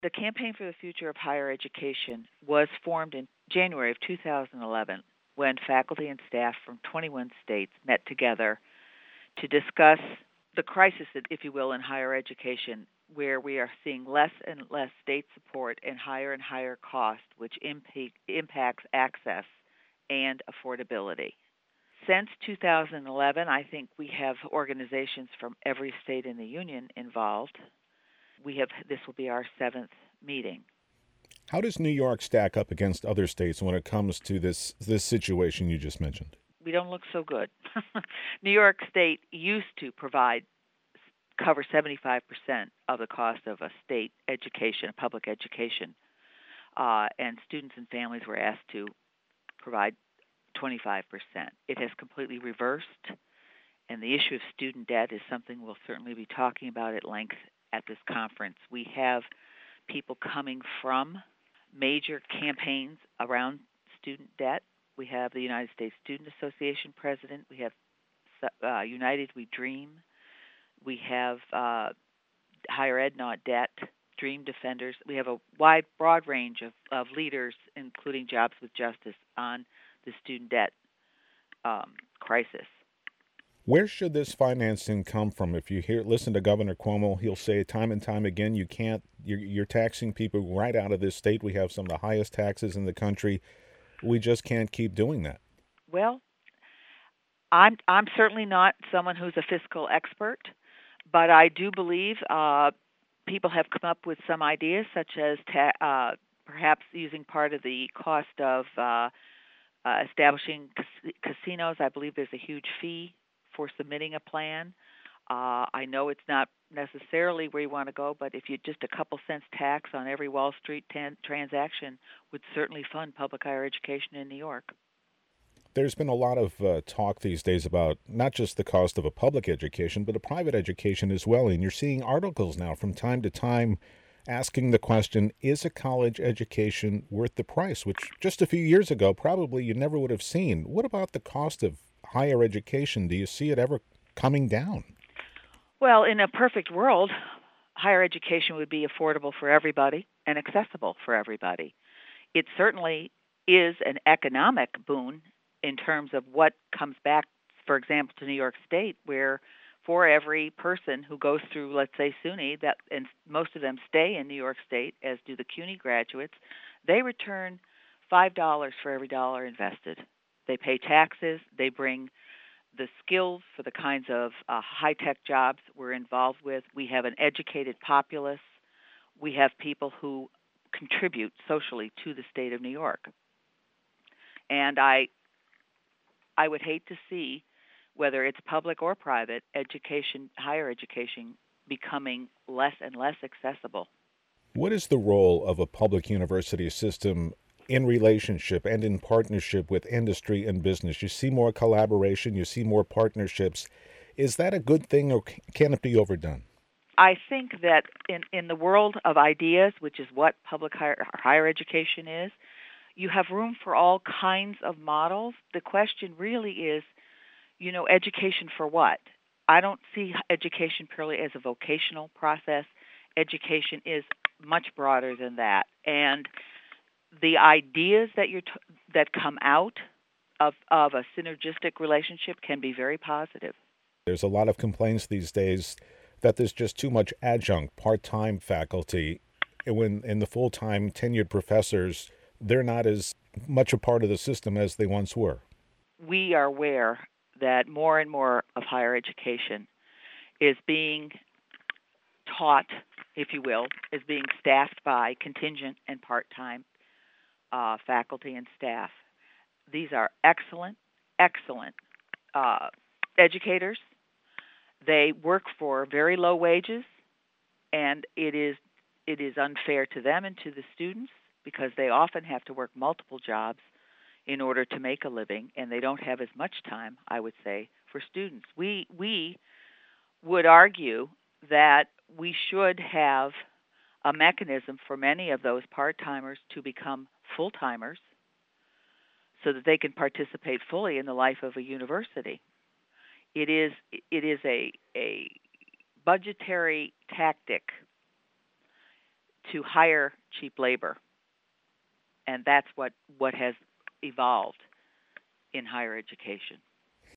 The Campaign for the Future of Higher Education was formed in January of 2011 when faculty and staff from 21 states met together to discuss the crisis, if you will, in higher education, where we are seeing less and less state support and higher cost, which impacts access and affordability. Since 2011, I think we have organizations from every state in the union involved. This will be our seventh meeting. How does New York stack up against other states when it comes to this situation you just mentioned? We don't look so good. New York State used to cover 75% of the cost of a state education, a public education, and students and families were asked to provide 25%. It has completely reversed, and the issue of student debt is something we'll certainly be talking about at length at this conference. We have people coming from major campaigns around student debt. We have the United States Student Association president. We have United We Dream. We have Higher Ed Not Debt, Dream Defenders. We have a broad range of leaders, including Jobs with Justice, on the student debt crisis. Where should this financing come from? If you listen to Governor Cuomo, he'll say time and time again, you're taxing people right out of this state. We have some of the highest taxes in the country. We just can't keep doing that. Well, I'm certainly not someone who's a fiscal expert, but I do believe people have come up with some ideas, such as perhaps using part of the cost of establishing casinos. I believe there's a huge fee for submitting a plan. I know it's not necessarily where you want to go, but if you just a couple cents tax on every Wall Street transaction would certainly fund public higher education in New York. There's been a lot of talk these days about not just the cost of a public education, but a private education as well. And you're seeing articles now from time to time asking the question, is a college education worth the price? Which just a few years ago, probably you never would have seen. What about the cost of higher education? Do you see it ever coming down? Well, in a perfect world, higher education would be affordable for everybody and accessible for everybody. It certainly is an economic boon in terms of what comes back, for example, to New York State, where for every person who goes through, let's say, SUNY, and most of them stay in New York State, as do the CUNY graduates, they return $5 for every dollar invested. They pay taxes. They bring the skills for the kinds of high-tech jobs we're involved with. We have an educated populace. We have people who contribute socially to the state of New York. And I would hate to see, whether it's public or private, higher education, becoming less and less accessible. What is the role of a public university system in relationship and in partnership with industry and business? You see more collaboration, you see more partnerships. Is that a good thing, or can it be overdone? I think that in the world of ideas, which is what public higher education is, you have room for all kinds of models. The question really is, education for what? I don't see education purely as a vocational process. Education is much broader than that. And the ideas that come out of a synergistic relationship can be very positive. There's a lot of complaints these days that there's just too much adjunct, part-time faculty, when the full-time tenured professors, they're not as much a part of the system as they once were. We are aware that more and more of higher education is being taught, if you will, is being staffed by contingent and part-time faculty and staff. These are excellent educators. They work for very low wages, and it is unfair to them and to the students because they often have to work multiple jobs in order to make a living, and they don't have as much time, I would say, for students. We would argue that we should have a mechanism for many of those part-timers to become full-timers so that they can participate fully in the life of a university. It is a budgetary tactic to hire cheap labor, and that's what has evolved in higher education.